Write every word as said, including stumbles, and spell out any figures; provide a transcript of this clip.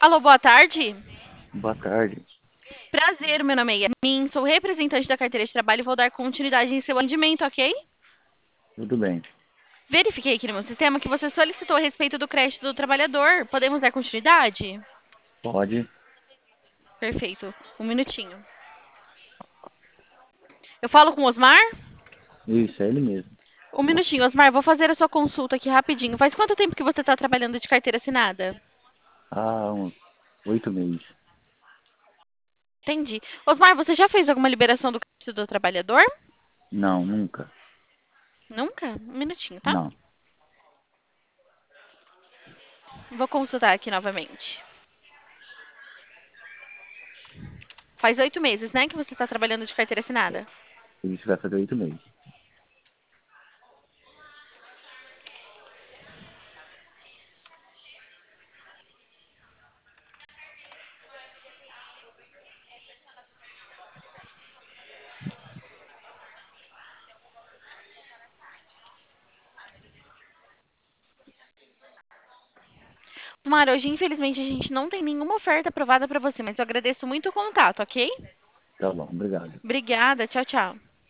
Alô, boa tarde. Boa tarde. Prazer, meu nome é Yasmin, sou representante da carteira de trabalho e vou dar continuidade em seu atendimento, ok? Tudo bem. Verifiquei aqui no meu sistema que você solicitou a respeito do crédito do trabalhador. Podemos dar continuidade? Pode? Perfeito. Um minutinho. Eu falo com o Osmar? Isso, é ele mesmo. Um minutinho, Osmar, vou fazer a sua consulta aqui rapidinho. Faz quanto tempo que você está trabalhando de carteira assinada? Há uns oito meses. Entendi. Osmar, você já fez alguma liberação do crédito do trabalhador? Não, nunca. Nunca? Um minutinho, tá? Não. Vou consultar aqui novamente. Faz oito meses, né, que você está trabalhando de carteira assinada. Isso vai fazer oito meses. Osmar, hoje infelizmente a gente não tem nenhuma oferta aprovada para você, mas eu agradeço muito o contato, ok? Tá bom, obrigado. Obrigada, tchau, tchau.